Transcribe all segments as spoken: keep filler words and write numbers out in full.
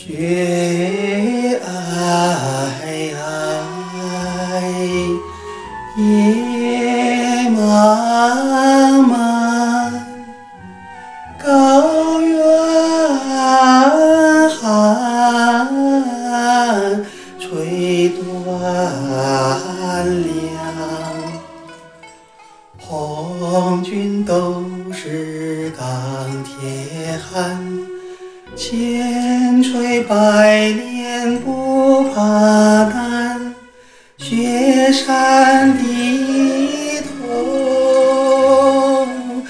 雪皑皑，野茫茫，高原寒，吹断粮。红军都是钢铁汉，千锤百炼不怕难，雪山低头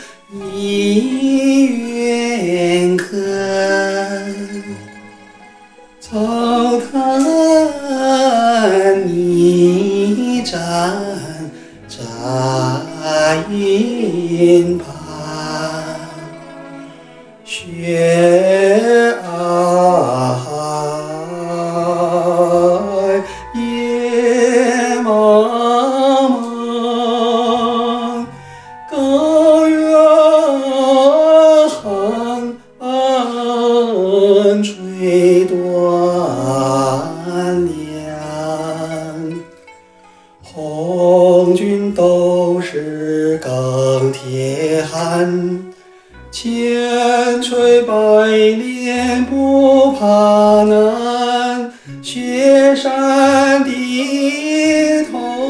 一远看，草滩泥沼扎营盘，雪皑皑，野茫茫，高原寒，吹断粮。红军都是钢铁汉，千锤百炼不怕难，雪山低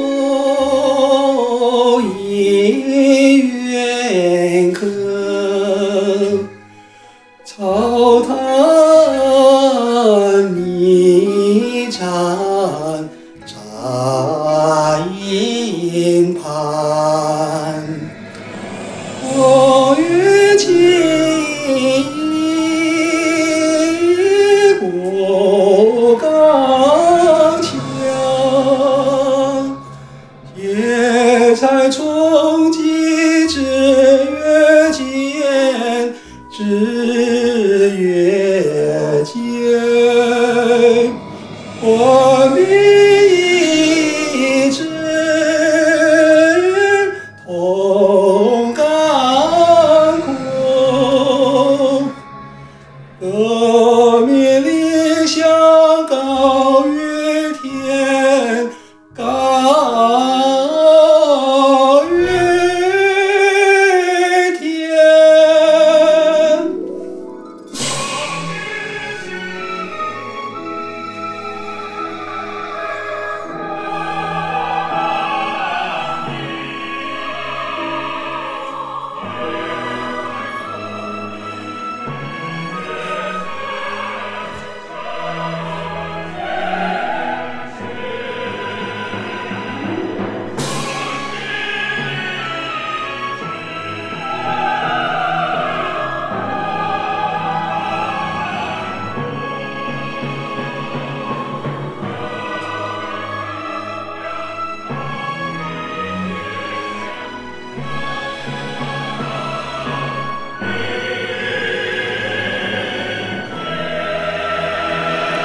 头一远看，草滩泥沼扎营盘，我与情过钢墙，也在冲